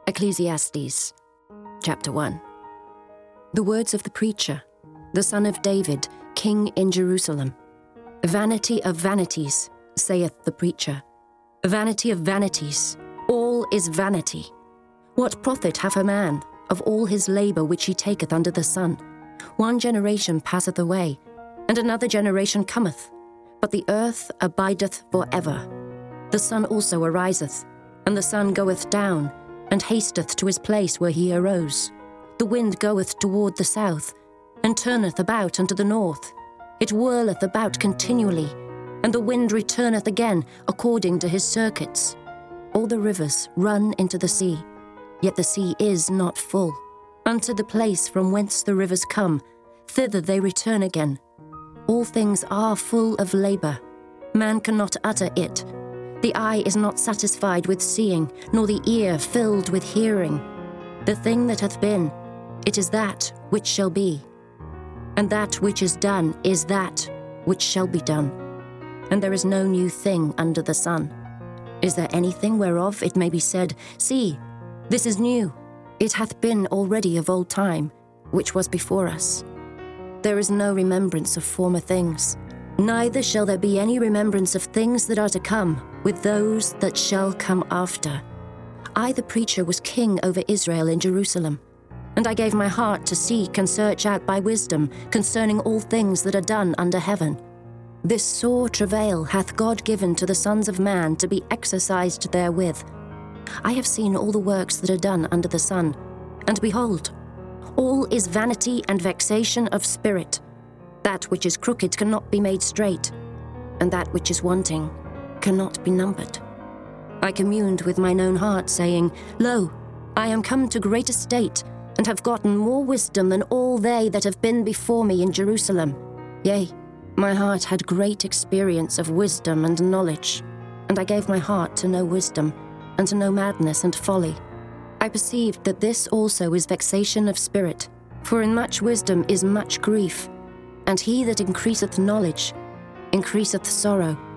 Ecclesiastes, chapter 1. The words of the preacher, the son of David, king in Jerusalem. Vanity of vanities, saith the preacher. Vanity of vanities, all is vanity. What profit hath a man of all his labour which he taketh under the sun? One generation passeth away, and another generation cometh, but the earth abideth for ever. The sun also ariseth, and the sun goeth down, and hasteth to his place where he arose. The wind goeth toward the south, and turneth about unto the north. It whirleth about continually, and the wind returneth again according to his circuits. All the rivers run into the sea, yet the sea is not full. Unto the place from whence the rivers come, thither they return again. All things are full of labour. Man cannot utter it. The eye is not satisfied with seeing, nor the ear filled with hearing. The thing that hath been, it is that which shall be. And that which is done is that which shall be done. And there is no new thing under the sun. Is there anything whereof it may be said, See, this is new? It hath been already of old time, which was before us. There is no remembrance of former things, neither shall there be any remembrance of things that are to come with those that shall come after. I, the preacher, was king over Israel in Jerusalem, and I gave my heart to seek and search out by wisdom concerning all things that are done under heaven. This sore travail hath God given to the sons of man to be exercised therewith. I have seen all the works that are done under the sun, and behold, all is vanity and vexation of spirit. That which is crooked cannot be made straight, and that which is wanting cannot be numbered. I communed with mine own heart, saying, Lo, I am come to great estate, and have gotten more wisdom than all they that have been before me in Jerusalem. Yea, my heart had great experience of wisdom and knowledge, and I gave my heart to know wisdom, and to know madness and folly. I perceived that this also is vexation of spirit, for in much wisdom is much grief, and he that increaseth knowledge increaseth sorrow.